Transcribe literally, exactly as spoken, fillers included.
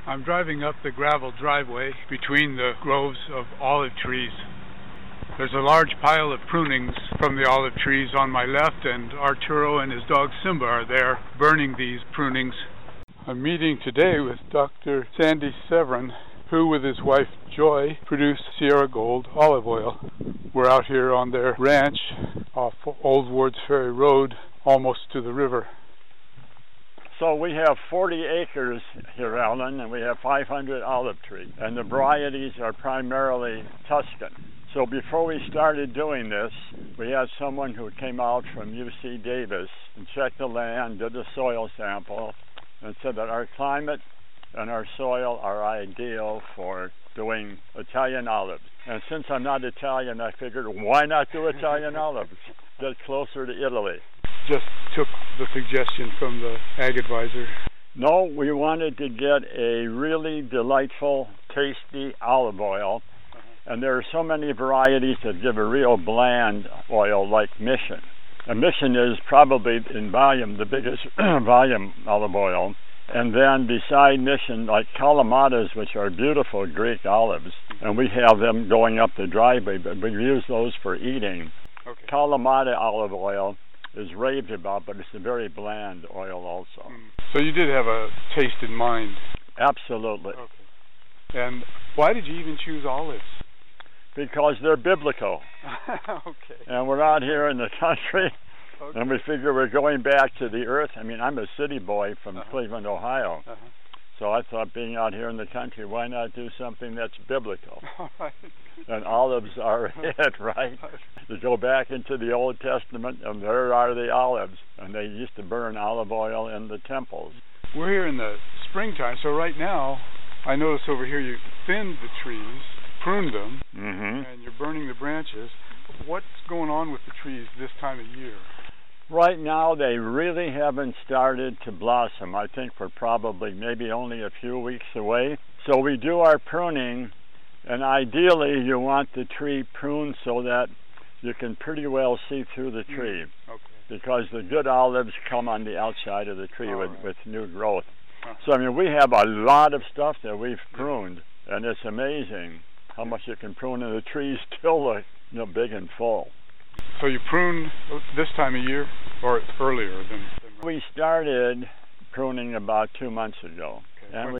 I'm driving up the gravel driveway between the groves of olive trees. There's a large pile of prunings from the olive trees on my left, and Arturo and his dog Simba are there burning these prunings. I'm meeting today with Doctor Sandy Severin, who with his wife Joy produce Sierra Gold olive oil. We're out here on their ranch off Old Wards Ferry Road, almost to the river. So we have forty acres here, Alan, and we have five hundred olive trees, and the varieties are primarily Tuscan. So before we started doing this, we had someone who came out from U C Davis and checked the land, did a soil sample, and said that our climate and our soil are ideal for doing Italian olives. And since I'm not Italian, I figured, why not do Italian olives? Get closer to Italy. Just took the suggestion from the Ag Advisor. No, we wanted to get a really delightful, tasty olive oil. Uh-huh. And there are so many varieties that give a real bland oil, like Mission. And Mission is probably, in volume, the biggest volume olive oil. And then beside Mission, like Kalamatas, which are beautiful Greek olives, and we have them going up the driveway, but we use those for eating. Okay. Kalamata olive oil is raved about, but it's a very bland oil also. Mm. So you did have a taste in mind. Absolutely. Okay. And why did you even choose olives? Because they're biblical. Okay. And we're out here in the country, okay. And we figure we're going back to the earth. I mean, I'm a city boy from uh-huh. Cleveland, Ohio. Uh-huh. So I thought, being out here in the country, why not do something that's biblical? All right. And olives are it, right? You go back into the Old Testament, and there are the olives, and they used to burn olive oil in the temples. We're here in the springtime, so right now, I notice over here you thinned the trees, pruned them, mm-hmm. and you're burning the branches. What's going on with the trees this time of year? Right now, they really haven't started to blossom. I think we're probably maybe only a few weeks away. So we do our pruning, and ideally you want the tree pruned so that you can pretty well see through the tree. Mm. Okay. Because the good olives come on the outside of the tree with, right. with new growth. Huh. So, I mean, we have a lot of stuff that we've pruned, and it's amazing how much you can prune, and the trees still look, you know, big and full. So you prune this time of year, or earlier than? than we started pruning about two months ago, okay. and we